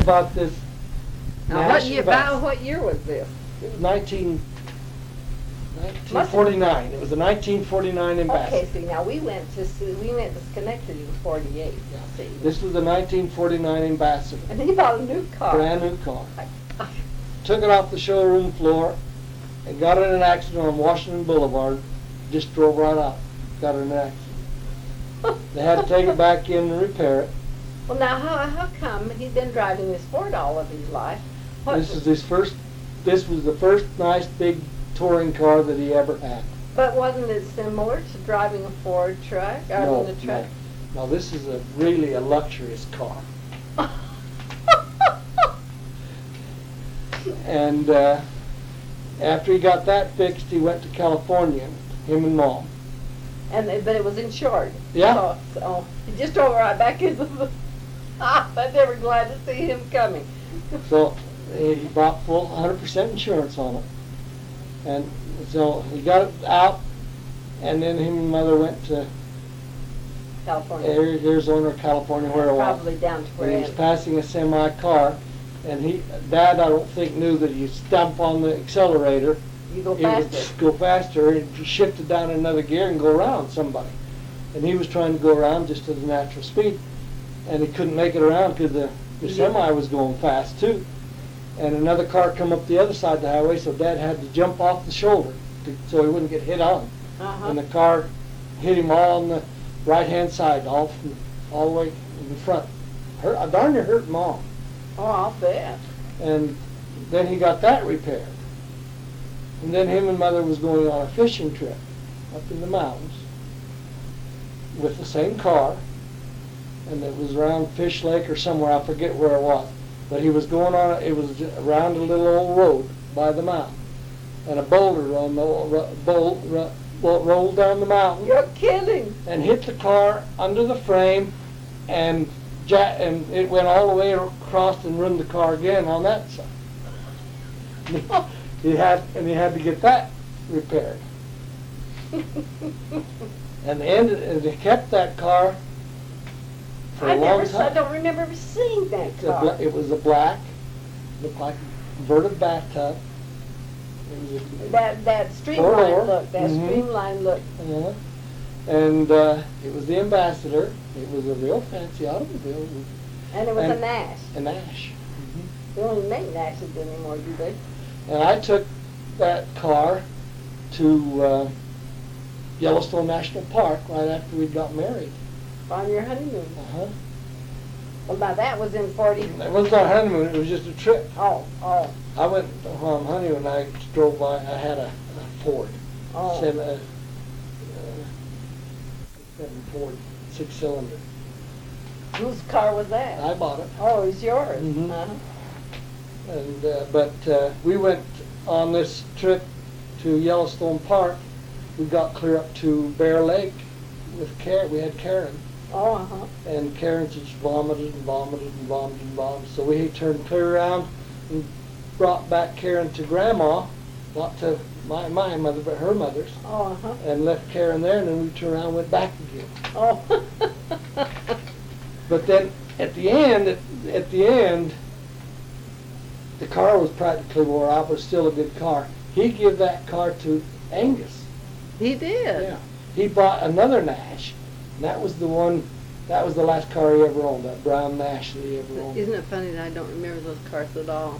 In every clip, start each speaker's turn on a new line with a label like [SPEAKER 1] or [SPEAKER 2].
[SPEAKER 1] about this.
[SPEAKER 2] Now, what year was this?
[SPEAKER 1] It was 1949. It was a 1949 Ambassador.
[SPEAKER 2] Okay, see, now we went to Schenectady in '48. See.
[SPEAKER 1] This was the 1949 Ambassador.
[SPEAKER 2] And he bought a new car.
[SPEAKER 1] Brand new car. Took it off the showroom floor and got in an accident on Washington Boulevard. Just drove right out. Got in an accident. They had to take it back in and repair it.
[SPEAKER 2] Well, now how come he'd been driving this Ford all of his life?
[SPEAKER 1] This was the first nice big touring car that he ever had.
[SPEAKER 2] But wasn't it similar to driving a Ford truck?
[SPEAKER 1] No, this is really a luxurious car. And after he got that fixed, he went to California, him and Mom.
[SPEAKER 2] But it was insured.
[SPEAKER 1] Yeah.
[SPEAKER 2] So he just drove right back into the. But they were glad to see him coming.
[SPEAKER 1] So he bought full 100% insurance on it. And so he got it out, and then him and Mother went to
[SPEAKER 2] California.
[SPEAKER 1] Arizona or California, where it was.
[SPEAKER 2] Probably down to where
[SPEAKER 1] he was passing a semi car, and Dad, I don't think, knew that you stomp on the accelerator.
[SPEAKER 2] You go
[SPEAKER 1] it
[SPEAKER 2] faster.
[SPEAKER 1] would go faster, and shift it down another gear and go around somebody. And he was trying to go around just at a natural speed, and he couldn't make it around because the semi was going fast too. And another car come up the other side of the highway, so Dad had to jump off the shoulder so he wouldn't get hit on. And the car hit him all on the right-hand side, all the way in the front. Darn near hurt Mom.
[SPEAKER 2] Oh, I'll bet.
[SPEAKER 1] And then he got that repaired. And then him and Mother was going on a fishing trip up in the mountains with the same car, and it was around Fish Lake or somewhere, I forget where it was. But he was going on, it was around a little old road by the mountain. And a boulder rolled down the mountain.
[SPEAKER 2] You're kidding.
[SPEAKER 1] And hit the car under the frame, and it went all the way across and ruined the car again on that side. He had to get that repaired. And they kept that car for a long time.
[SPEAKER 2] I don't remember ever seeing that car.
[SPEAKER 1] It was a black, looked like a converted bathtub.
[SPEAKER 2] That streamlined look. That streamlined look.
[SPEAKER 1] Yeah. And it was the Ambassador. It was a real fancy automobile.
[SPEAKER 2] And it was a Nash.
[SPEAKER 1] A Nash.
[SPEAKER 2] They don't even make Nashes anymore, do they?
[SPEAKER 1] And I took that car to Yellowstone National Park right after we got married.
[SPEAKER 2] On your honeymoon?
[SPEAKER 1] Uh-huh.
[SPEAKER 2] Well, now that was in 40...
[SPEAKER 1] It wasn't our honeymoon, it was just a trip.
[SPEAKER 2] Oh.
[SPEAKER 1] I went on honeymoon, I drove by, I had a Ford.
[SPEAKER 2] Oh.
[SPEAKER 1] Ford, 6-cylinder.
[SPEAKER 2] Whose car was that?
[SPEAKER 1] I bought it.
[SPEAKER 2] Oh, it was yours.
[SPEAKER 1] Mm-hmm.
[SPEAKER 2] Uh-huh.
[SPEAKER 1] And but we went on this trip to Yellowstone Park. We got clear up to Bear Lake with Karen. We had Karen.
[SPEAKER 2] Oh, uh-huh.
[SPEAKER 1] And Karen just vomited and vomited and vomited and vomited. So we turned clear around and brought back Karen to Grandma, not to my mother, but her mother's.
[SPEAKER 2] Oh, uh-huh.
[SPEAKER 1] And left Karen there, and then we turned around and went back again.
[SPEAKER 2] Oh.
[SPEAKER 1] But then at the end, the car was practically wore out, but still a good car. He gave that car to Angus.
[SPEAKER 2] He did?
[SPEAKER 1] Yeah. He bought another Nash, and that was the last car he ever owned, that brown Nash that he ever owned.
[SPEAKER 2] Isn't it funny that I don't remember those cars at all?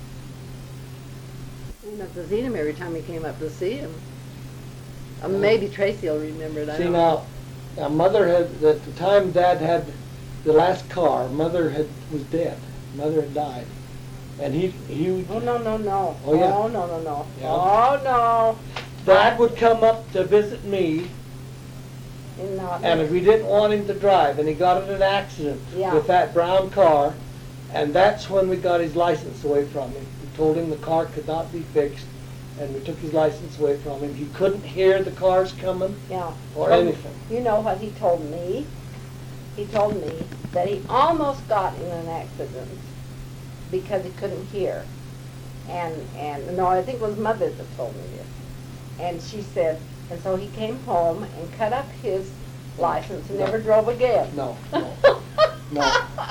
[SPEAKER 2] I didn't have to see him every time he came up to see him. Maybe Tracy will remember it.
[SPEAKER 1] Now Mother had, at the time Dad had the last car, Mother was dead. Mother had died. And he
[SPEAKER 2] Oh, no.
[SPEAKER 1] Oh, yeah.
[SPEAKER 2] Oh, no.
[SPEAKER 1] Yeah.
[SPEAKER 2] Oh, no.
[SPEAKER 1] Dad would come up to visit me, and if we didn't want him to drive, and he got in an accident with that brown car, and that's when we got his license away from him. We told him the car could not be fixed, and we took his license away from him. He couldn't hear the cars coming or anything.
[SPEAKER 2] You know what he told me? He told me that he almost got in an accident because he couldn't hear. And no, I think it was Mother that told me this. And she said, and so he came home and cut up his license and never drove again.
[SPEAKER 1] No.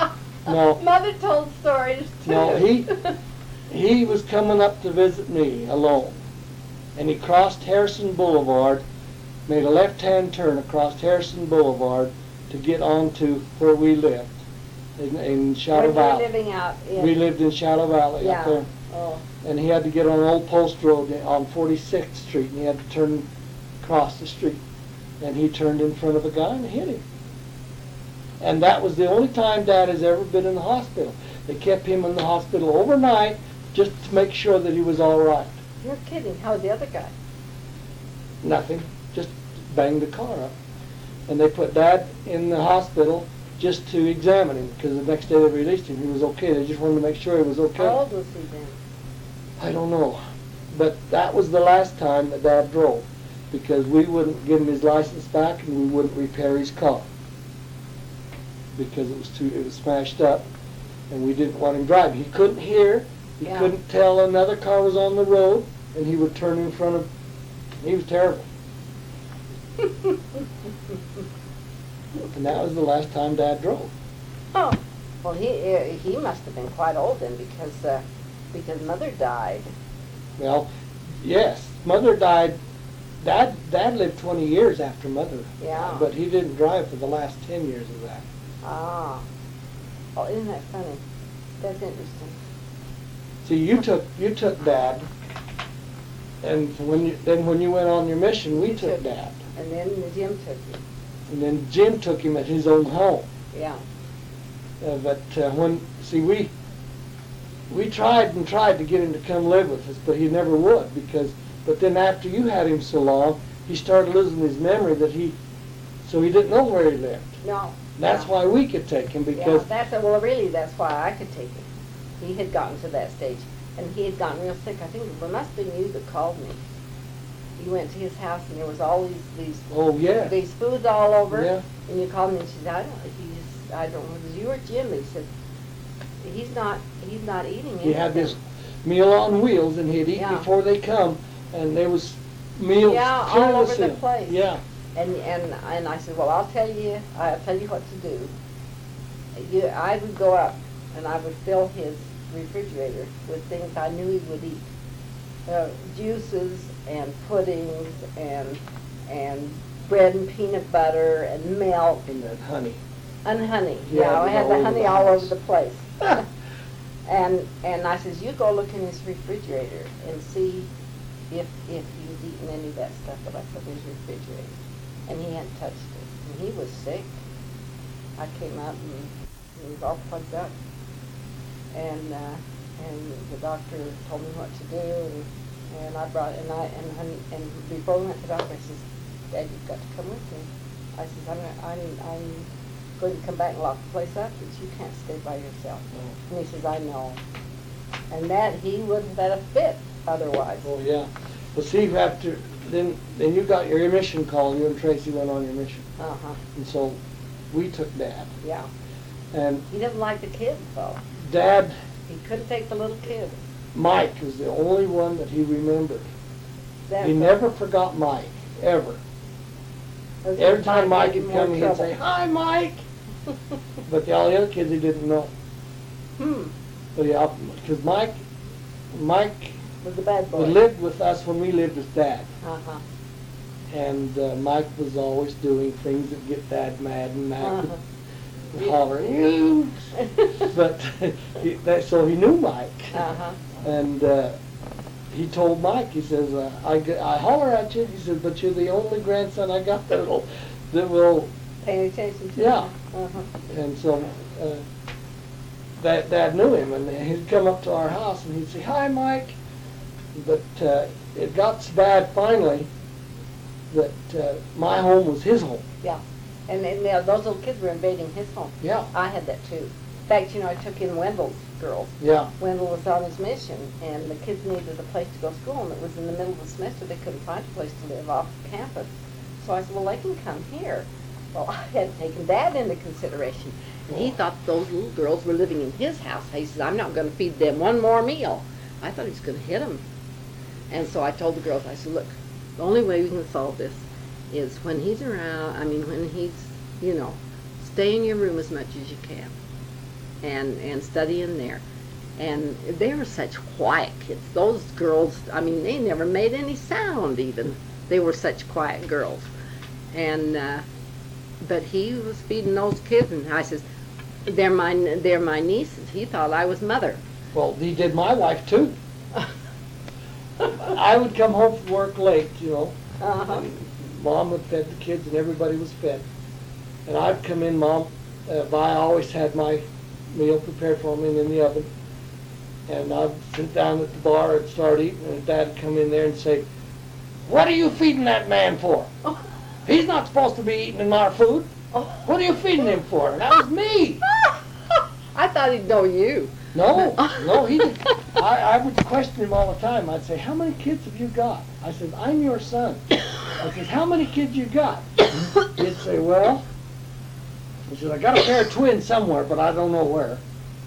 [SPEAKER 1] No.
[SPEAKER 2] Mother told stories too.
[SPEAKER 1] No, he was coming up to visit me alone, and he crossed Harrison Boulevard, made a left-hand turn across Harrison Boulevard to get on to where we lived, in Shadow
[SPEAKER 2] Where
[SPEAKER 1] Valley.
[SPEAKER 2] you living out in?
[SPEAKER 1] We lived in Shadow Valley
[SPEAKER 2] Yeah.
[SPEAKER 1] up there.
[SPEAKER 2] Oh.
[SPEAKER 1] And he had to get on Old Post Road on 46th Street, and he had to turn across the street. And he turned in front of a guy and hit him. And that was the only time Dad has ever been in the hospital. They kept him in the hospital overnight just to make sure that he was all right.
[SPEAKER 2] You're kidding. How was the other guy?
[SPEAKER 1] Nothing, just banged the car up. And they put Dad in the hospital just to examine him, because the next day they released him. He was okay. They just wanted to make sure he was okay.
[SPEAKER 2] How old was he then?
[SPEAKER 1] I don't know. But that was the last time that Dad drove, because we wouldn't give him his license back and we wouldn't repair his car, because it was smashed up, and we didn't want him driving. He couldn't hear, he
[SPEAKER 2] Yeah.
[SPEAKER 1] couldn't tell another car was on the road, and he would turn in front of. He was terrible. And that was the last time Dad drove.
[SPEAKER 2] Oh, well, he must have been quite old then, because Mother died.
[SPEAKER 1] Well, yes, Mother died. Dad lived 20 years after Mother.
[SPEAKER 2] Yeah.
[SPEAKER 1] But he didn't drive for the last 10 years of that.
[SPEAKER 2] Ah. Oh, isn't that funny? That's interesting.
[SPEAKER 1] See, you took Dad, and when you went on your mission, we took Dad,
[SPEAKER 2] And then Jim took him.
[SPEAKER 1] and then Jim took him at his own home.
[SPEAKER 2] Yeah.
[SPEAKER 1] We tried and tried to get him to come live with us, but he never would, but then after you had him so long, he started losing his memory so he didn't know where he lived.
[SPEAKER 2] No.
[SPEAKER 1] That's
[SPEAKER 2] no.
[SPEAKER 1] why we could take him,
[SPEAKER 2] Yeah,
[SPEAKER 1] because
[SPEAKER 2] that's why I could take him. He had gotten to that stage, and he had gotten real sick. I think it must have been you that called me. You went to his house, and there was all these
[SPEAKER 1] oh yeah,
[SPEAKER 2] these foods all over.
[SPEAKER 1] Yeah.
[SPEAKER 2] And you called me, and she said, I don't know, it was you or Jim. He said, he's not eating anything.
[SPEAKER 1] he had this meal on wheels, and he'd eat
[SPEAKER 2] Yeah.
[SPEAKER 1] before they come, and there was meals
[SPEAKER 2] Yeah, all
[SPEAKER 1] clear
[SPEAKER 2] over
[SPEAKER 1] as
[SPEAKER 2] the
[SPEAKER 1] hill.
[SPEAKER 2] place.
[SPEAKER 1] Yeah.
[SPEAKER 2] And I said, well, I'll tell you what to do. I would go up and I would fill his refrigerator with things I knew he would eat. Juices and puddings and bread and peanut butter and milk
[SPEAKER 1] And then honey.
[SPEAKER 2] and honey.
[SPEAKER 1] Yeah,
[SPEAKER 2] Yeah, I
[SPEAKER 1] it
[SPEAKER 2] had
[SPEAKER 1] was
[SPEAKER 2] the
[SPEAKER 1] all
[SPEAKER 2] honey
[SPEAKER 1] over
[SPEAKER 2] all
[SPEAKER 1] the
[SPEAKER 2] over
[SPEAKER 1] house.
[SPEAKER 2] the place. And I says, you go look in his refrigerator and see if he's eaten any of that stuff that I put in his refrigerator. And he hadn't touched it. And he was sick. I came out and he was all plugged up. And the doctor told me what to do, and I brought and before we went to the doctor, I says, Dad, you've got to come with me. I says, I'm going to come back and lock the place up, but you can't stay by yourself.
[SPEAKER 1] Oh.
[SPEAKER 2] And he says, I know. And that he wouldn't have had a fit otherwise.
[SPEAKER 1] Oh yeah. Well, see, then you got your mission call. You and Tracy went on your mission,
[SPEAKER 2] Uh-huh.
[SPEAKER 1] and so we took Dad.
[SPEAKER 2] Yeah.
[SPEAKER 1] And
[SPEAKER 2] He doesn't like the kids, though.
[SPEAKER 1] Dad,
[SPEAKER 2] He couldn't take the little kids.
[SPEAKER 1] Mike was the only one that he remembered.
[SPEAKER 2] That's
[SPEAKER 1] He
[SPEAKER 2] all.
[SPEAKER 1] never forgot Mike, ever.
[SPEAKER 2] Those
[SPEAKER 1] Every
[SPEAKER 2] kids
[SPEAKER 1] time Mike
[SPEAKER 2] gave
[SPEAKER 1] would
[SPEAKER 2] him more
[SPEAKER 1] come, he'd
[SPEAKER 2] trouble.
[SPEAKER 1] say, "Hi, Mike." But all the other kids, he didn't know. But yeah, because Mike
[SPEAKER 2] Was the bad boy.
[SPEAKER 1] lived with us when we lived with Dad.
[SPEAKER 2] Uh-huh.
[SPEAKER 1] And Mike was always doing things that get Dad mad, and Mac
[SPEAKER 2] Uh-huh.
[SPEAKER 1] would holler, "You!" But so he knew Mike.
[SPEAKER 2] Uh-huh.
[SPEAKER 1] And he told Mike, he says, I holler at you. He says, but you're the only grandson I got that will.
[SPEAKER 2] Paying attention to
[SPEAKER 1] Yeah.
[SPEAKER 2] him. Uh-huh.
[SPEAKER 1] And so Dad knew him, and he'd come up to our house and he'd say, "Hi, Mike." But it got so bad finally that my home was his home.
[SPEAKER 2] Yeah. And those little kids were invading his home.
[SPEAKER 1] Yeah.
[SPEAKER 2] I had that too. In fact, I took in Wendell's girls.
[SPEAKER 1] Yeah.
[SPEAKER 2] Wendell was on his mission, and the kids needed a place to go to school, and it was in the middle of the semester. They couldn't find a place to live off campus. So I said, well, they can come here. Well, I had taken that into consideration. And he thought those little girls were living in his house. He said, I'm not going to feed them one more meal. I thought he was going to hit them. And so I told the girls, I said, look, the only way we can solve this is when he's around, when he's, stay in your room as much as you can. and studying there. And they were such quiet kids. Those girls, I mean, they never made any sound even. They were such quiet girls. And, but he was feeding those kids, and I says, they're my nieces. He thought I was mother.
[SPEAKER 1] Well, he did my wife too. I would come home from work late, you know.
[SPEAKER 2] Uh-huh.
[SPEAKER 1] And Mom had fed the kids and everybody was fed. And I'd come in, Mom, Vi always had my meal prepared for me in the oven. And I'd sit down at the bar and start eating, and Dad'd come in there and say, "What are you feeding that man for? He's not supposed to be eating our food. What are you feeding him for?" And that was me.
[SPEAKER 2] I thought he'd know you.
[SPEAKER 1] No, he didn't. I would question him all the time. I'd say, "How many kids have you got?" I said, "I'm your son." I said, "How many kids you got?" He'd say, "Well," he said, "I got a pair of twins somewhere, but I don't know where."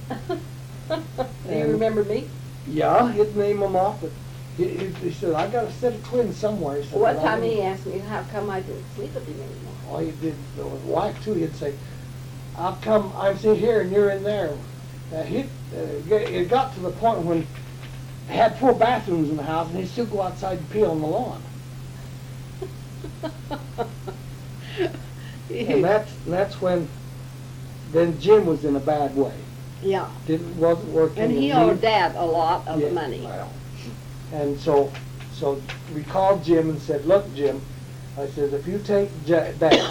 [SPEAKER 2] Do you remember me?
[SPEAKER 1] Yeah, he'd name them off, but he said, "I got a set of twins somewhere." He said,
[SPEAKER 2] What
[SPEAKER 1] "But I
[SPEAKER 2] time
[SPEAKER 1] didn't-"
[SPEAKER 2] he asked me how come I didn't sleep with him anymore.
[SPEAKER 1] Well, he did. The wife too. He'd say, "I'll come. I'm sitting here and you're in there." It got to the point when I had 4 bathrooms in the house, and he'd still go outside and pee on the lawn. And that's when then Jim was in a bad way.
[SPEAKER 2] Yeah.
[SPEAKER 1] Wasn't working.
[SPEAKER 2] And he owed Dad a lot of
[SPEAKER 1] Yeah,
[SPEAKER 2] money.
[SPEAKER 1] well, and so we called Jim and said, "Look, Jim," I said, "if you take Dad,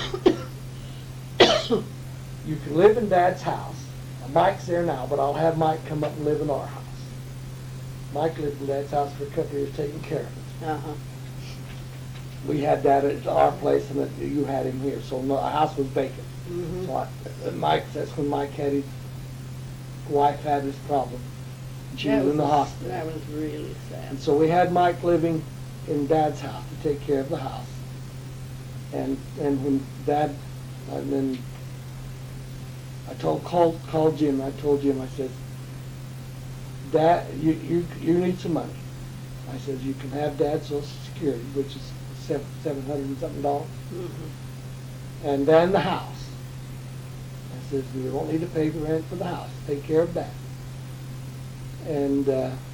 [SPEAKER 1] you can live in Dad's house. Mike's there now, but I'll have Mike come up and live in our house." Mike lived in Dad's house for a couple of years, taking care of it.
[SPEAKER 2] Uh-huh.
[SPEAKER 1] We had Dad at our place, and you had him here, so no, our house was vacant.
[SPEAKER 2] Mm-hmm.
[SPEAKER 1] So that's when Mike had his wife had his problem. She was in the hospital.
[SPEAKER 2] That was really sad.
[SPEAKER 1] And so we had Mike living in Dad's house to take care of the house. And when Dad, and then I called Jim. I told Jim, I said, "Dad, you need some money." I said, "You can have Dad's Social Security, which is $700 and something dollars, and then the house." I said, "You don't need to pay the rent for the house. Take care of that." And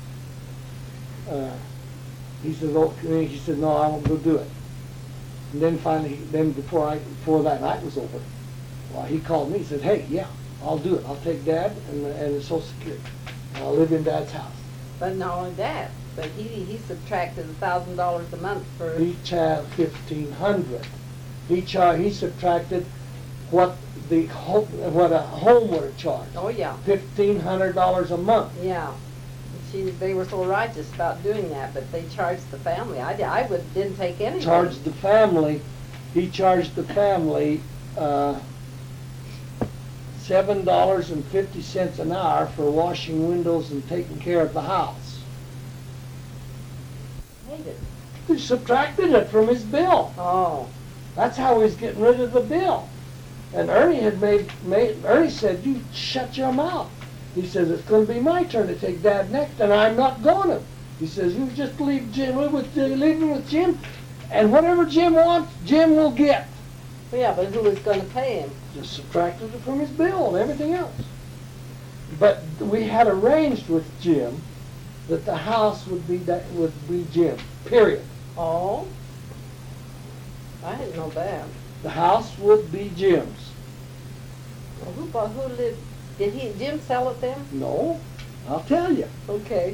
[SPEAKER 1] he said, "Okay." He said, "No, I won't go do it." And then finally, before that night was over, well, he called me. He said, "Hey, yeah, I'll do it. I'll take Dad and the Social Security. And I'll live in Dad's house."
[SPEAKER 2] But not only that, but he subtracted $1,000 a month for.
[SPEAKER 1] He charged $1,500. He subtracted what a home would have charged.
[SPEAKER 2] Oh yeah.
[SPEAKER 1] $1,500 a month.
[SPEAKER 2] Yeah. They were so righteous about doing that, but they charged the family. I didn't take anything.
[SPEAKER 1] Charged the family. He charged the family $7.50 an hour for washing windows and taking care of the house.
[SPEAKER 2] Hated it.
[SPEAKER 1] He subtracted it from his bill.
[SPEAKER 2] Oh.
[SPEAKER 1] That's how he's getting rid of the bill. And Ernie had Ernie said, "You shut your mouth." He says, "It's going to be my turn to take Dad next, and I'm not going to." He says, "You just leave me with Jim, and whatever Jim wants, Jim will get."
[SPEAKER 2] Well, yeah, but who was going to pay him?
[SPEAKER 1] Just subtracted it from his bill and everything else. But we had arranged with Jim that the house would be Jim. Period.
[SPEAKER 2] Oh. I didn't know that.
[SPEAKER 1] The house would be Jim's.
[SPEAKER 2] Well, who lived? Did Jim sell it then?
[SPEAKER 1] No, I'll tell you.
[SPEAKER 2] Okay.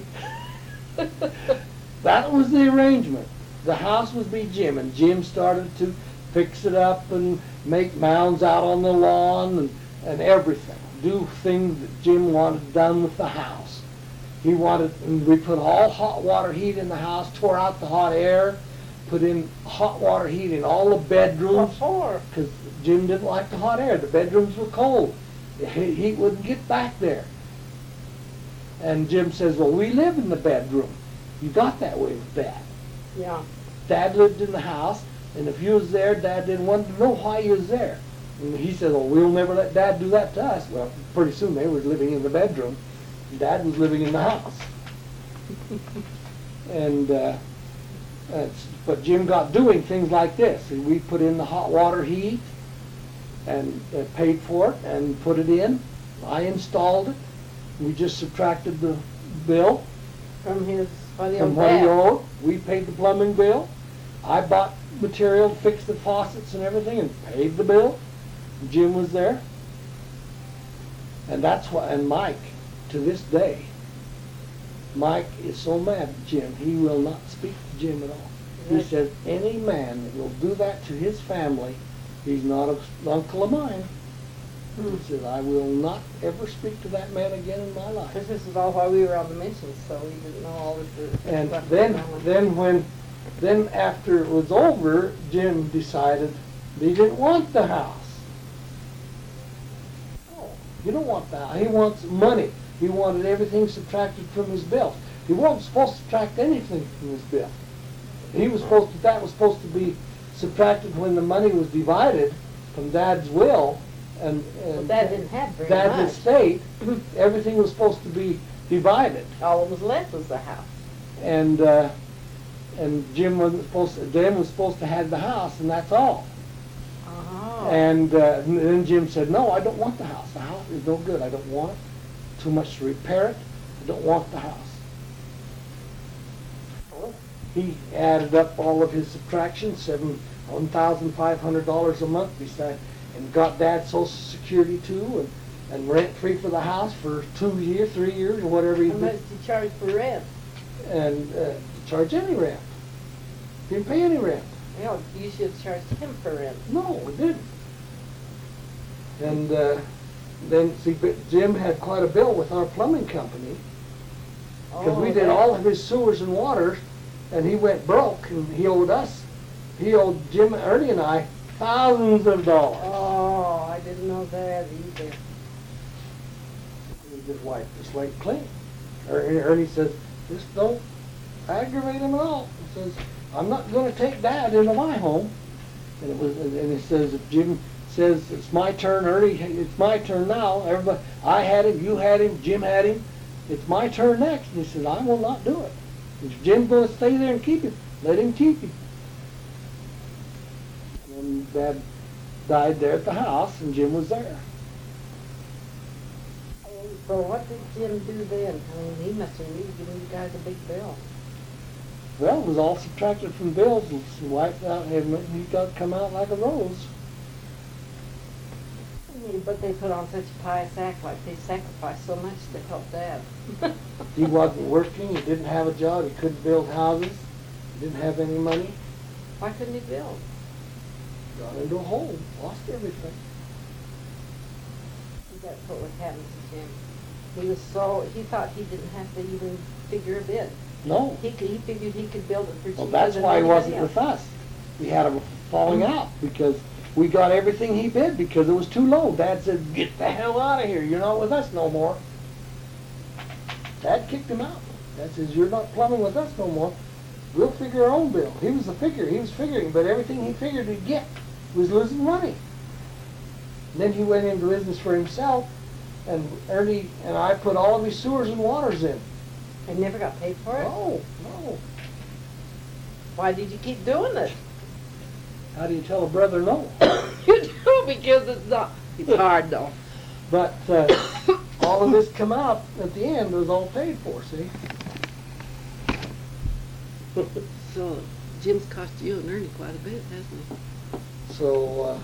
[SPEAKER 1] That was the arrangement. The house would be Jim, and Jim started to fix it up and make mounds out on the lawn and everything. Do things that Jim wanted done with the house. He wanted, and we put all hot water heat in the house, tore out the hot air, put in hot water heat in all the bedrooms. Because Jim didn't like the hot air. The bedrooms were cold. The heat wouldn't get back there. And Jim says, "Well, we live in the bedroom." You got that way with Dad.
[SPEAKER 2] Yeah.
[SPEAKER 1] Dad lived in the house, and if you was there, Dad didn't want to know why you was there. And he said, "Well, we'll never let Dad do that to us." Well, pretty soon they were living in the bedroom, and Dad was living in the house. And but Jim got doing things like this. And we put in the hot water heat and paid for it and put it in, I installed it. We just subtracted the bill
[SPEAKER 2] From his, what he
[SPEAKER 1] from
[SPEAKER 2] owed
[SPEAKER 1] what he
[SPEAKER 2] back.
[SPEAKER 1] owed. We paid the plumbing bill. I bought material, fixed the faucets and everything, and paid the bill. Jim was there. And that's why, and Mike, to this day, Mike is so mad at Jim, he will not speak to Jim at all. He
[SPEAKER 2] Right.
[SPEAKER 1] says, any man that will do that to his family, he's not an uncle of mine. He says, I will not ever speak to that man again in my life.
[SPEAKER 2] Because this is all while we were on the mission, so we didn't know all this.
[SPEAKER 1] And
[SPEAKER 2] stuff
[SPEAKER 1] then,
[SPEAKER 2] going on.
[SPEAKER 1] then after it was over, Jim decided that he didn't want the house. Oh, he don't want the house. He wants money. He wanted everything subtracted from his bill. He wasn't supposed to subtract anything from his bill. He was supposed to, that was supposed to be subtracted when the money was divided from Dad's will and
[SPEAKER 2] Well, Dad didn't have very
[SPEAKER 1] Dad's
[SPEAKER 2] much.
[SPEAKER 1] estate. Everything was supposed to be divided.
[SPEAKER 2] All that was left was the house.
[SPEAKER 1] And Jim was supposed to have the house, and that's all.
[SPEAKER 2] Oh.
[SPEAKER 1] And then Jim said, no, I don't want the house. The house is no good. I don't want it. Too much to repair it. I don't want the house. He added up all of his subtractions, $1,500 a month, beside, and got Dad Social Security too, and rent free for the house for 2 years, 3 years, or whatever he
[SPEAKER 2] How much
[SPEAKER 1] did,
[SPEAKER 2] did you charge for rent?
[SPEAKER 1] and charge any rent. Didn't pay any rent.
[SPEAKER 2] You know, you should have charged him for rent.
[SPEAKER 1] No, we didn't. And then, see, but Jim had quite a bill with our plumbing company, because we did all of his sewers and waters, and he went broke, and he owed Jim, Ernie and I, thousands of dollars.
[SPEAKER 2] Oh, I didn't know that either.
[SPEAKER 1] We just wiped the slate clean. Ernie says, just don't aggravate him at all. He says, I'm not gonna take Dad into my home. And he says, if Jim says, it's my turn, Ernie, it's my turn now, everybody, I had him, you had him, Jim had him, it's my turn next. And he says, I will not do it. If Jim's gonna stay there and keep him, let him keep him. And Dad died there at the house, and Jim was there.
[SPEAKER 2] So what did Jim do then? I mean, he must have really given you guys a big bill.
[SPEAKER 1] Well, it was all subtracted from bills and wiped out, and he got come out like a rose.
[SPEAKER 2] But they put on such a pious act, like they sacrificed so much to help Dad.
[SPEAKER 1] He wasn't working, he didn't have a job, he couldn't build houses, he didn't have any money.
[SPEAKER 2] Why couldn't he build?
[SPEAKER 1] Got into a hole, lost everything.
[SPEAKER 2] That's what would happen to Jim. He thought he didn't have to even figure a bid.
[SPEAKER 1] No.
[SPEAKER 2] He figured he could build it for cheaper
[SPEAKER 1] Well, that's
[SPEAKER 2] than
[SPEAKER 1] why he
[SPEAKER 2] anybody
[SPEAKER 1] wasn't
[SPEAKER 2] else.
[SPEAKER 1] with us. We had a falling out, because we got everything he bid because it was too low. Dad said, get the hell out of here, you're not with us no more. Dad kicked him out. Dad says, you're not plumbing with us no more. We'll figure our own bill. He was the figure, he was figuring, but everything he figured he'd get was losing money. Then he went into business for himself, and Ernie and I put all of his sewers and waters in.
[SPEAKER 2] And never got paid for it?
[SPEAKER 1] No.
[SPEAKER 2] Why did you keep doing it?
[SPEAKER 1] How do you tell a brother no?
[SPEAKER 2] You do, because it's hard though.
[SPEAKER 1] But all of this come out at the end was all paid for, see?
[SPEAKER 3] So Jim's cost you and Ernie quite a bit, hasn't he?
[SPEAKER 1] So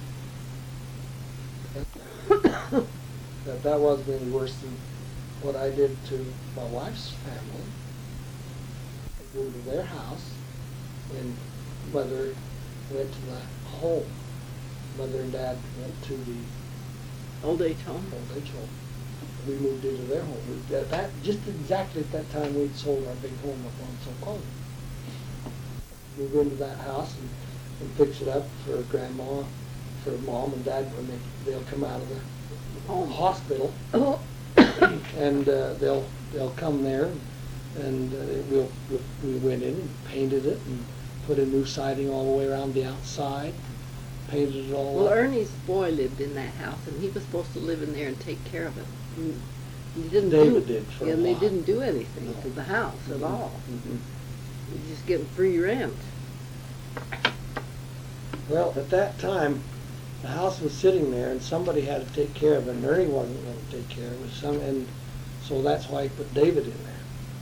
[SPEAKER 1] that wasn't any worse than what I did to my wife's family. I go to their house, and Mother went to the home. Mother and Dad went to the
[SPEAKER 3] Old age home.
[SPEAKER 1] old age home. We moved into their home. Just exactly at that time, we'd sold our big home up on Socona. Move into that house and fix it up for Grandma, for Mom and Dad when they'll come out of the hospital, and they'll come there, and we went in and painted it and put a new siding all the way around the outside, painted it all
[SPEAKER 3] Well,
[SPEAKER 1] up.
[SPEAKER 3] Ernie's boy lived in that house, and he was supposed to live in there and take care of it. And he didn't
[SPEAKER 1] David did for a
[SPEAKER 3] and they
[SPEAKER 1] while.
[SPEAKER 3] didn't do anything
[SPEAKER 1] No.
[SPEAKER 3] to the house at all.
[SPEAKER 1] Mhm.
[SPEAKER 3] You just getting free rent.
[SPEAKER 1] Well, at that time, The house was sitting there, and somebody had to take care of it, and Ernie wasn't gonna take care of it, and so that's why he put David in there.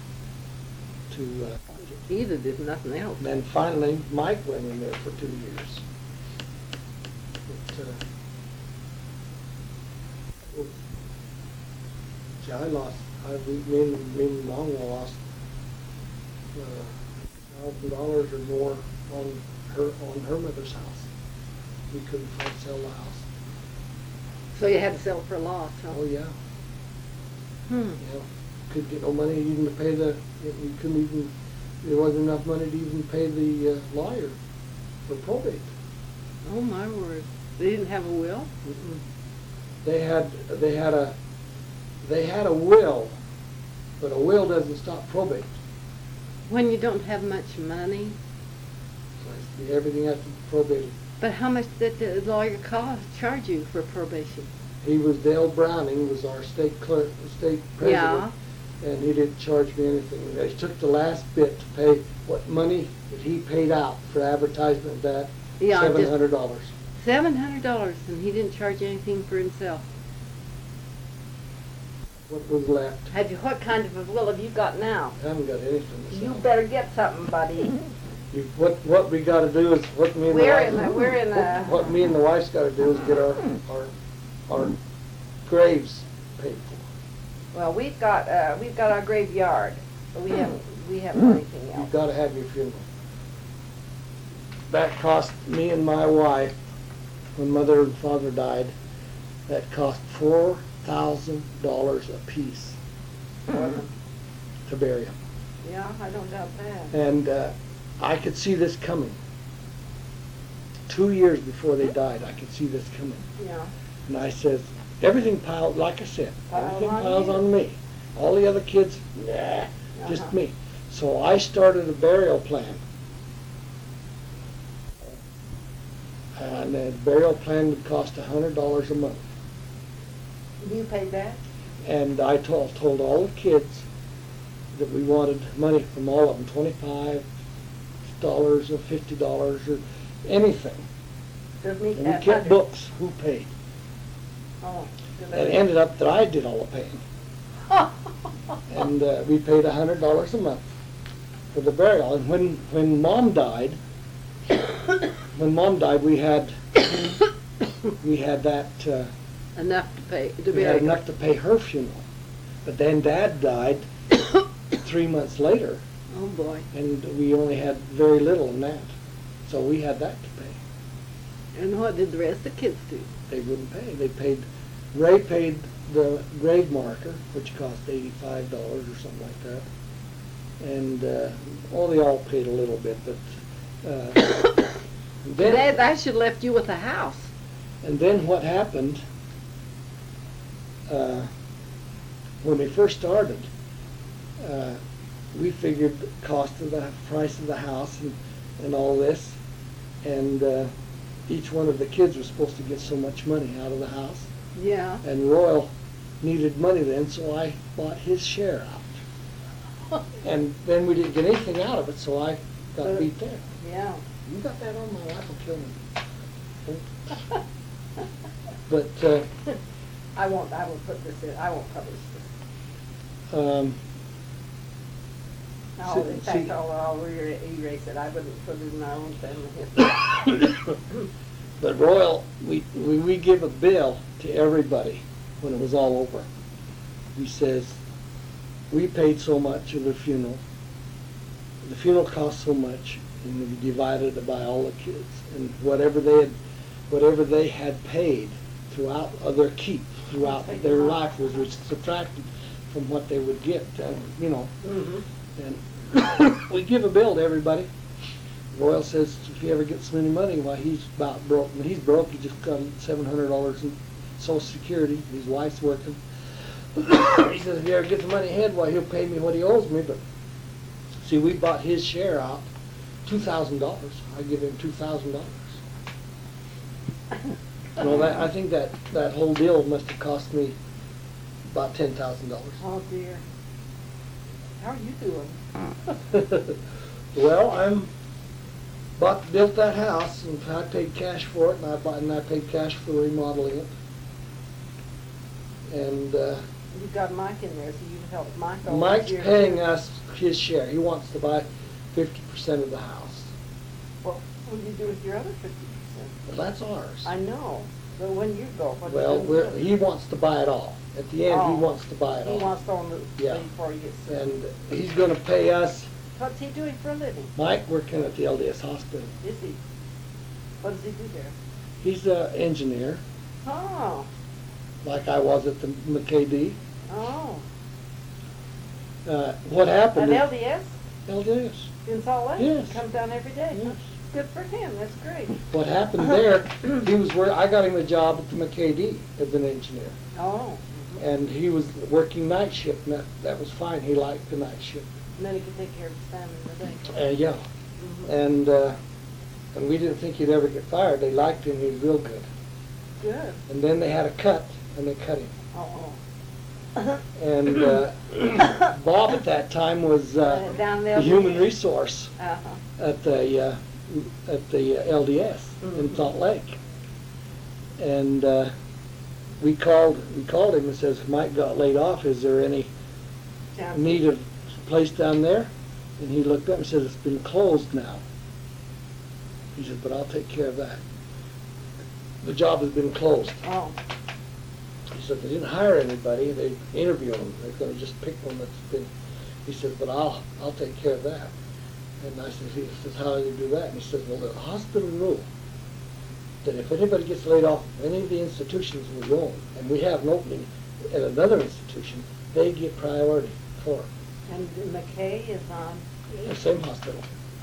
[SPEAKER 3] Either did nothing else.
[SPEAKER 1] Then finally, Mike went in there for 2 years. But, see, me and Mom lost $1,000 or more on her mother's house. We couldn't sell the house.
[SPEAKER 3] So you had to sell it for a loss, huh?
[SPEAKER 1] Oh, yeah.
[SPEAKER 3] Hmm.
[SPEAKER 1] Yeah. Couldn't get no money even to pay we couldn't even, there wasn't enough money to even pay the lawyer for probate.
[SPEAKER 3] Oh, my word. They didn't have a will?
[SPEAKER 1] Mm-mm. They had a will, but a will doesn't stop probate.
[SPEAKER 3] When you don't have much money?
[SPEAKER 1] Everything has to be probated.
[SPEAKER 3] But how much did the lawyer charge you for probation?
[SPEAKER 1] He was Dale Browning, was our state clerk, state president.
[SPEAKER 3] Yeah.
[SPEAKER 1] And he didn't charge me anything. They took the last bit to pay what money that he paid out for advertisement of that,
[SPEAKER 3] Yeah,
[SPEAKER 1] $700.
[SPEAKER 3] $700, and he didn't charge anything for himself.
[SPEAKER 1] What was left?
[SPEAKER 2] What kind of a will have you got now?
[SPEAKER 1] I haven't got anything to
[SPEAKER 2] You
[SPEAKER 1] sell.
[SPEAKER 2] better get something, buddy.
[SPEAKER 1] What we gotta do is, what me and the wife, what me and the wife's gotta do is get our graves paid for.
[SPEAKER 2] Well, we've got our graveyard, but we haven't anything
[SPEAKER 1] You've
[SPEAKER 2] else.
[SPEAKER 1] gotta have your funeral. That cost me and my wife, when Mother and Father died, that cost $4,000 a piece to bury them.
[SPEAKER 2] Yeah, I don't doubt that.
[SPEAKER 1] And I could see this coming. 2 years before they died, I could see this coming.
[SPEAKER 2] Yeah.
[SPEAKER 1] And I says, everything piled, like I said, everything
[SPEAKER 2] on
[SPEAKER 1] piles
[SPEAKER 2] you.
[SPEAKER 1] on me. All the other kids, nah, just
[SPEAKER 2] Uh-huh.
[SPEAKER 1] me. So I started a burial plan. And the burial plan would cost $100 a month.
[SPEAKER 2] You paid that?
[SPEAKER 1] And I told all the kids that we wanted money from all of them, $25 or $50 or anything.
[SPEAKER 2] Does me
[SPEAKER 1] And we kept books, who paid.
[SPEAKER 2] Oh.
[SPEAKER 1] And it ended up that I did all the paying. And we paid $100 a month for the burial. And when Mom died, we had that.
[SPEAKER 3] Enough to pay, to
[SPEAKER 1] We had
[SPEAKER 3] bury.
[SPEAKER 1] enough to pay her funeral. But then Dad died 3 months later,
[SPEAKER 3] Oh, boy.
[SPEAKER 1] and we only had very little in that. So we had that to pay.
[SPEAKER 3] And what did the rest of the kids do?
[SPEAKER 1] They wouldn't pay. Ray paid the grave marker, which cost $85 or something like that. And, they all paid a little bit, but,
[SPEAKER 3] That should have left you with a house.
[SPEAKER 1] And then what happened, when we first started, we figured the cost of the price of the house and all this, and each one of the kids was supposed to get so much money out of the house.
[SPEAKER 3] Yeah.
[SPEAKER 1] And Royal needed money then, so I bought his share out. And then we didn't get anything out of it, so I got beat there.
[SPEAKER 2] Yeah.
[SPEAKER 1] You got that on, my wife will kill me. But,
[SPEAKER 2] I won't put this in, I won't publish this. In fact, I'll erase it. I wouldn't put it in our own family history.
[SPEAKER 1] But Royal, we give a bill to everybody when it was all over. He says, we paid so much of the funeral cost so much, and we divided it by all the kids. And whatever they had paid throughout their keep, throughout their life was subtracted from what they would get,
[SPEAKER 2] Mm-hmm.
[SPEAKER 1] And we give a bill to everybody. Royal says if he ever gets any money, why he's about broke. When he's broke, he just got $700 in Social Security. His wife's working. He says if he ever gets the money ahead, why he'll pay me what he owes me. But see, we bought his share out, $2,000. I give him $2,000. Well, I think that whole deal must have cost me about $10,000.
[SPEAKER 2] Oh dear. How are you doing?
[SPEAKER 1] Well, built that house, and I paid cash for it, and I paid cash for remodeling it. And
[SPEAKER 2] You got Mike in there, so you help Mike over
[SPEAKER 1] Mike's
[SPEAKER 2] here,
[SPEAKER 1] paying
[SPEAKER 2] too.
[SPEAKER 1] us his share. He wants to buy 50% of the house.
[SPEAKER 2] Well, what do you do with your other 50%?
[SPEAKER 1] Well, that's ours.
[SPEAKER 2] I know, but when you go, what do you
[SPEAKER 1] Well,
[SPEAKER 2] do with it?
[SPEAKER 1] he wants to buy it all. At the end, he
[SPEAKER 2] Oh.
[SPEAKER 1] wants to buy it all.
[SPEAKER 2] He wants to own the,
[SPEAKER 1] Yeah.
[SPEAKER 2] before he gets sick.
[SPEAKER 1] And he's gonna pay us.
[SPEAKER 2] What's he doing for a living?
[SPEAKER 1] Mike working at the LDS hospital.
[SPEAKER 2] Is he? What does he do there?
[SPEAKER 1] He's an engineer,
[SPEAKER 2] Oh,
[SPEAKER 1] like I was at the McKay-D.
[SPEAKER 2] oh.
[SPEAKER 1] What
[SPEAKER 2] At
[SPEAKER 1] happened?
[SPEAKER 2] LDS
[SPEAKER 1] LDS.
[SPEAKER 2] in Salt Lake?
[SPEAKER 1] Yes.
[SPEAKER 2] He comes down every day?
[SPEAKER 1] Yes.
[SPEAKER 2] Good for him, that's great.
[SPEAKER 1] What happened there, I got him a job at the McKay-D as an engineer.
[SPEAKER 2] Oh.
[SPEAKER 1] And he was working night shift, and that was fine. He liked the night shift.
[SPEAKER 2] And then he could take care of his family in the day.
[SPEAKER 1] Yeah.
[SPEAKER 2] Mhm.
[SPEAKER 1] And we didn't think he'd ever get fired. They liked him. He was real good.
[SPEAKER 2] Good.
[SPEAKER 1] And then they had a cut, and they cut him.
[SPEAKER 2] Oh,
[SPEAKER 1] And Bob at that time was
[SPEAKER 2] down
[SPEAKER 1] the
[SPEAKER 2] there.
[SPEAKER 1] human resource
[SPEAKER 2] Uh-huh.
[SPEAKER 1] at the LDS in
[SPEAKER 2] Mhm.
[SPEAKER 1] Salt Lake. And we called him and says, Mike got laid off. Is there any
[SPEAKER 2] Sounds
[SPEAKER 1] need of a place down there? And he looked up and said, it's been closed now. He said, but I'll take care of that. The job has been closed.
[SPEAKER 2] Oh,
[SPEAKER 1] He said, they didn't hire anybody, they interviewed them, they're gonna just pick one that's been, he said, but I'll take care of that. And I said, he says, how do you do that? And he says, well, the hospital rule, that if anybody gets laid off from any of the institutions we own, and we have an opening at another institution, they get priority for it,
[SPEAKER 2] and McKay is on.
[SPEAKER 1] the same hospital.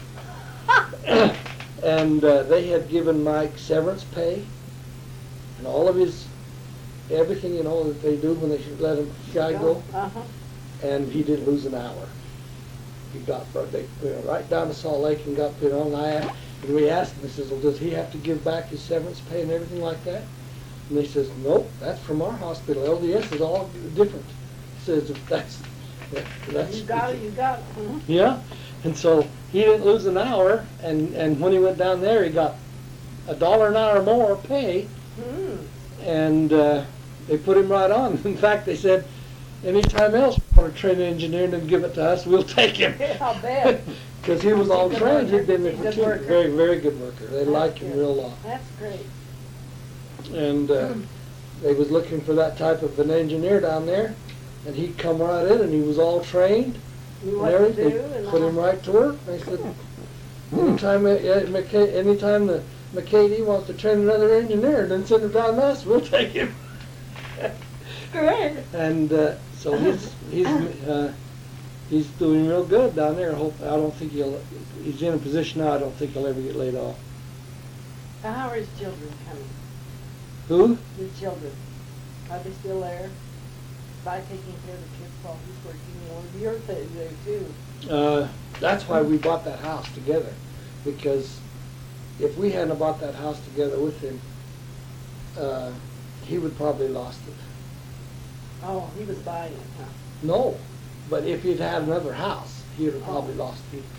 [SPEAKER 1] And they had given Mike severance pay, and all of his, everything, that they do when they should let a guy go,
[SPEAKER 2] Uh-huh.
[SPEAKER 1] and he didn't lose an hour. He got, they went right down to Salt Lake and got put on. And we asked him, he says, well, does he have to give back his severance pay and everything like that? And he says, nope, that's from our hospital. LDS is all different. He says, if that's.
[SPEAKER 2] You got it, you got it. Mhm.
[SPEAKER 1] Yeah, and so he didn't lose an hour, and when he went down there, he got $1 an hour more pay,
[SPEAKER 2] Hmm.
[SPEAKER 1] and they put him right on. In fact, they said, anytime else you want to train an engineer and then give it to us, we'll take him.
[SPEAKER 2] I'll bet.
[SPEAKER 1] Because he was all
[SPEAKER 2] He's a good
[SPEAKER 1] trained, he'd
[SPEAKER 2] worker.
[SPEAKER 1] been there
[SPEAKER 2] He's
[SPEAKER 1] for
[SPEAKER 2] a
[SPEAKER 1] 2
[SPEAKER 2] good
[SPEAKER 1] years.
[SPEAKER 2] worker.
[SPEAKER 1] Very, very good worker. They
[SPEAKER 2] That's
[SPEAKER 1] liked him
[SPEAKER 2] good.
[SPEAKER 1] real lot.
[SPEAKER 2] That's great.
[SPEAKER 1] And they was looking for that type of an engineer down there, and he'd come right in, and he was all trained.
[SPEAKER 2] You
[SPEAKER 1] And
[SPEAKER 2] what to
[SPEAKER 1] everything.
[SPEAKER 2] do and
[SPEAKER 1] Put him
[SPEAKER 2] all.
[SPEAKER 1] right to work. They said, anytime the McKay-D wants to train another engineer, then send him down to us, we'll take him.
[SPEAKER 2] Great.
[SPEAKER 1] And so he's doing real good down there. I don't think he's in a position now, I don't think he'll ever get laid off.
[SPEAKER 2] How are his children coming?
[SPEAKER 1] Who?
[SPEAKER 2] His children, are they still there? By taking care of the kids while he's working, you're there too.
[SPEAKER 1] That's why we bought that house together, because if we hadn't bought that house together with him, he would probably lost it.
[SPEAKER 2] Oh, he was buying it, huh?
[SPEAKER 1] No, but if he'd had another house, he would have probably
[SPEAKER 2] Oh.
[SPEAKER 1] lost it.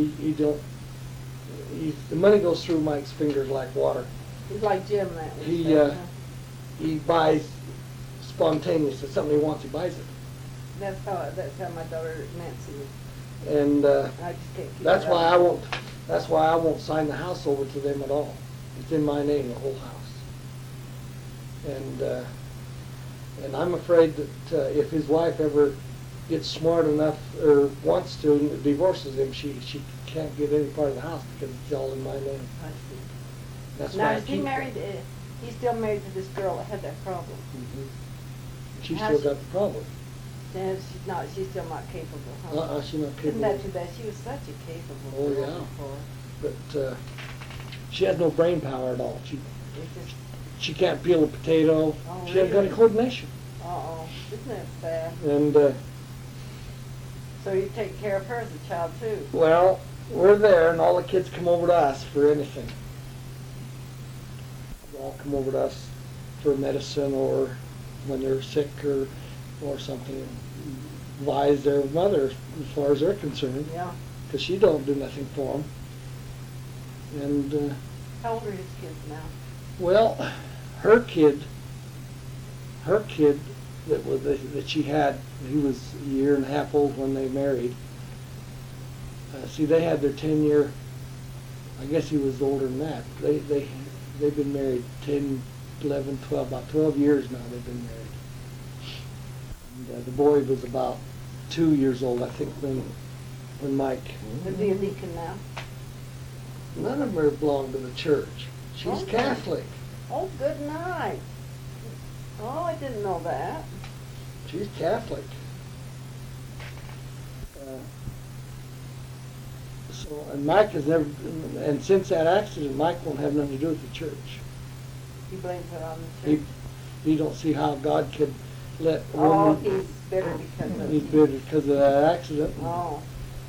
[SPEAKER 1] The money goes through Mike's fingers like water.
[SPEAKER 2] He's like Jim that way.
[SPEAKER 1] He buys spontaneous. If something he wants, he buys it.
[SPEAKER 2] That's how my daughter Nancy is.
[SPEAKER 1] And
[SPEAKER 2] I just can't keep
[SPEAKER 1] that's
[SPEAKER 2] it
[SPEAKER 1] why
[SPEAKER 2] up.
[SPEAKER 1] I won't sign the house over to them at all. It's in my name, the whole house. And I'm afraid that if his wife ever gets smart enough or wants to and divorces him, she can't get any part of the house because it's all in my name.
[SPEAKER 2] I see.
[SPEAKER 1] That's
[SPEAKER 2] Now,
[SPEAKER 1] why I
[SPEAKER 2] is he
[SPEAKER 1] keep
[SPEAKER 2] married,
[SPEAKER 1] it.
[SPEAKER 2] he's still married to this girl that had that problem?
[SPEAKER 1] Mhm. She's
[SPEAKER 2] How's
[SPEAKER 1] still got the problem.
[SPEAKER 2] Then she's still not capable, huh?
[SPEAKER 1] She's not
[SPEAKER 2] Isn't
[SPEAKER 1] capable.
[SPEAKER 2] that too bad? She was such a capable
[SPEAKER 1] Oh,
[SPEAKER 2] girl
[SPEAKER 1] yeah.
[SPEAKER 2] before.
[SPEAKER 1] But she has no brain power at all.
[SPEAKER 2] It's just,
[SPEAKER 1] She can't peel a potato.
[SPEAKER 2] Oh,
[SPEAKER 1] She hasn't got any
[SPEAKER 2] really?
[SPEAKER 1] coordination.
[SPEAKER 2] uh-oh, isn't that sad?
[SPEAKER 1] And
[SPEAKER 2] So you take care of her as a child too?
[SPEAKER 1] well, we're there, and all the kids come over to us for anything. They all come over to us for medicine or when they're sick or something. Vi's their mother as far as they're concerned,
[SPEAKER 2] Yeah.
[SPEAKER 1] because she don't do nothing for them. And,
[SPEAKER 2] How old are his kids now?
[SPEAKER 1] well, her kid that she had, he was a year and a half old when they married. See, they had their 10-year, I guess he was older than that. They've been married 10, 11, 12, about 12 years now they've been married. And, the boy was about 2 years old, I think, when Mike.
[SPEAKER 2] Is he a deacon now?
[SPEAKER 1] None of them belong to the church. She's
[SPEAKER 2] Okay.
[SPEAKER 1] Catholic.
[SPEAKER 2] Oh, good night. Oh, I didn't know that.
[SPEAKER 1] She's Catholic. So, and Mike has never, and since that accident, Mike won't have nothing to do with the church.
[SPEAKER 2] He blames it on the church.
[SPEAKER 1] He don't see how God could let a
[SPEAKER 2] Oh,
[SPEAKER 1] woman.
[SPEAKER 2] he's bitter because of
[SPEAKER 1] He's bitter because of that accident.
[SPEAKER 2] Oh,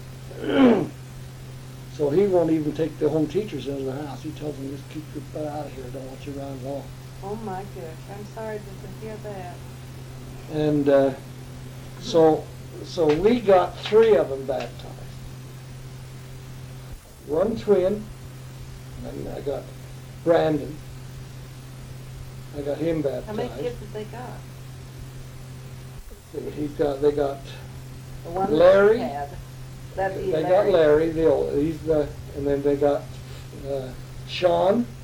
[SPEAKER 1] So he won't even take the home teachers into the house. He tells them, just keep your butt out of here. I don't want you around at all.
[SPEAKER 2] oh my gosh, I'm sorry to hear that.
[SPEAKER 1] And so we got 3 of them baptized. One twin, and I got Brandon. I got him baptized.
[SPEAKER 2] How many kids have they got?
[SPEAKER 1] They got
[SPEAKER 2] The one
[SPEAKER 1] Larry.
[SPEAKER 2] that had. That'd be
[SPEAKER 1] They got Larry, and then they got Sean,